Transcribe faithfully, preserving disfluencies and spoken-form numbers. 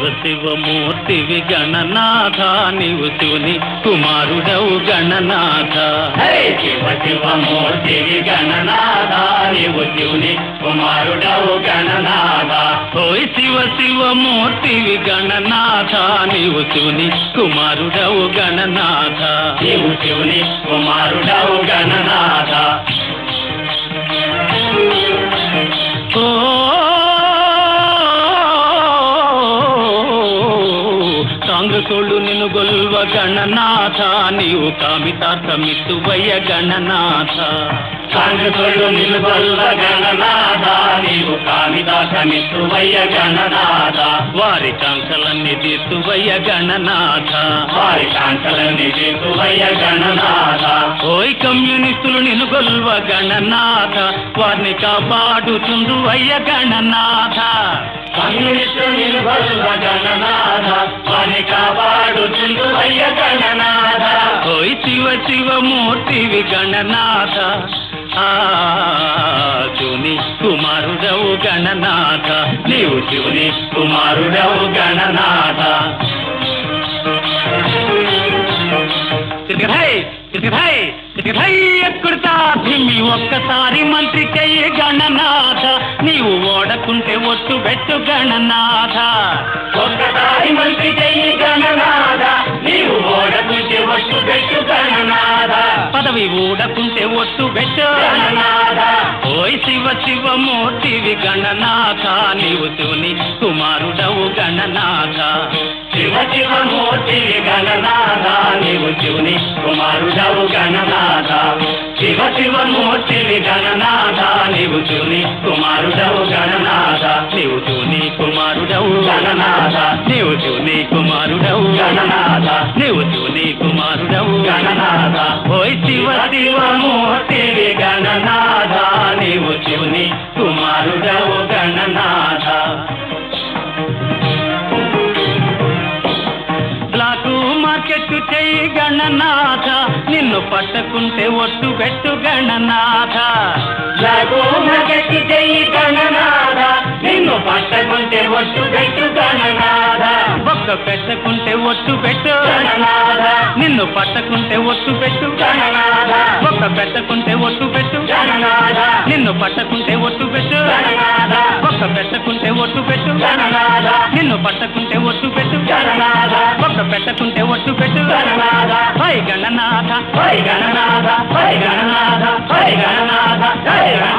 శివమూర్తివి గణనాథ నీవు శివుని కుమారుడవు గణనాథ. శివ శివమూర్తివి గణనాథ నీవు శివుని కుమారుడవు గణనాథ. ఓయ్ శివ శివమూర్తివి గణనాథ నీవు శివుని కుమారుడవు గణనాథ. నీవు శివుని కుమారుడవు గణనాథ. ఓ సాంగతోళ్ళు నిన్ను గొల్వ గణనాథ నీవు కామితార్థమిత్తువయ్య గణనాథ. సాంగతోళ్ళు నిన్ను గొల్వ గణనాథ నీవు కామితార్థమిత్తువయ్య గణనాథ. వారి కాంక్షలన్నీ తీర్చువయ్య గణనాథ. వారి కాంక్షలన్నీ తీర్చువయ్య గణనాథ. ఓయ్ కమ్యూనిస్టులు నిన్ను గొల్వ గణనాథ వారిని కాపాడుచుందువయ్య గణనాథ. కమ్యూనిస్టులు నిన్ను గొల్వ గణనాథ వారిని కాపాడుచుందువయ్య గణనాథ. ఓయ్ శివ శివమూర్తివి గణనాథ ఆ శివుని కుమారుడవు గణనాథ. నీవు శివుని కుమారుడవు గణనాథ. ఎక్కడితా భీమి ఒక్కసారి మంత్రి చెయ్యి గణనాథ నీవు ఓడకుంటే ఒట్టు పెట్టు గణనాథ. ఒక్కసారి మంత్రి చెయ్యి గణనాథ నీవు ఓడకుంటే ఒట్టు పెట్టు గణనాథ. పదవి ఊడకుంటే ఒట్టు పెట్టు గణనాథ. ఓయ్ శివ శివమూర్తివి గణనాథ నీవు శివుని కుమారుడవు గణనాథ. శివ శివమూర్తివి గణనాథ నీవు శివుని కుమారుడవు గణనాథ. శివ శివమూర్తివి గణనాథ నీవు శివుని కుమారుడవు గణనాథ. నీవు శివుని కుమారుడవు గణనాథ. నీవు శివుని కుమారుడవు గణనాథ. నీవు శివుని కుమారుడవు గణనాథ. ఓయ్ శివ శివమూర్తివి గణనాథ నీవు శివుని కుమారుడవు గణనాథ. బ్లాకు మార్కెట్ చెయ్యి గణనాథ నిన్ను పట్టకుంటే ఒట్టు పెట్టు గణనాథ. బ్లాకు మార్కెట్ చెయ్యి గణనాథ నిన్ను పట్టకుంటే ఒట్టు పెట్టు గణనాథ. బొక్క పెట్టకుంటే ఒట్టు పెట్టు గణనాథ. నిన్ను పట్టకుంటే ఒట్టు పెట్టు గణనాథ. బొక్క పెట్టకుంటే ఒట్టు పెట్టు గణనాథ. నిన్ను పట్టకుంటే ఒట్టు పెట్టు గణనాథ. బొక్క పెట్టకుంటే ఒట్టు పెట్టు గణనాథ. నిన్ను పట్టకుంటే ఒట్టు పెట్టు గణనాథ. బొక్క పెట్టకుంటే ఒట్టు పెట్టు గణనాథ. హై గణనాథ హై గణనాథ హై గణనాథ హై గణనాథ జయ గణనాథ.